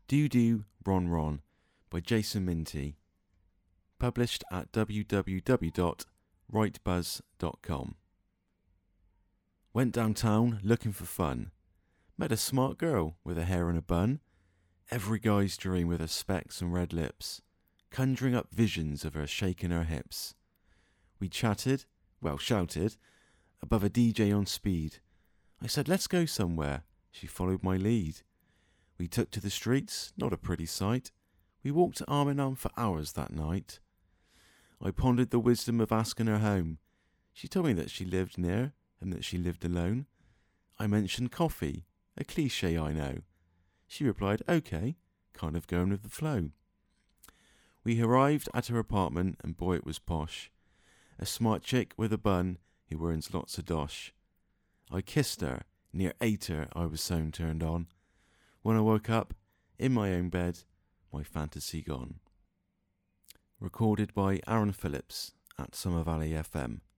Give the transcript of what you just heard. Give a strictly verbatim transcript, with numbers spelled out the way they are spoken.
Do Do Ron Ron by Jason Minty. Published at w w w dot right buzz dot com. Went downtown looking for fun. Met a smart girl with her hair in a bun. Every guy's dream with her specs and red lips, conjuring up visions of her shaking her hips. We chatted, well shouted, above a D J on speed. I said, let's go somewhere. She followed my lead. We took to the streets, not a pretty sight. We walked arm in arm for hours that night. I pondered the wisdom of asking her home. She told me that she lived near and that she lived alone. I mentioned coffee, a cliche I know. She replied, okay, kind of going with the flow. We arrived at her apartment and boy it was posh. A smart chick with a bun who earns lots of dosh. I kissed her, near ate her, I was so turned on. When I woke up, in my own bed, my fantasy gone. Recorded by Aaron Phillips at Summer Valley F M.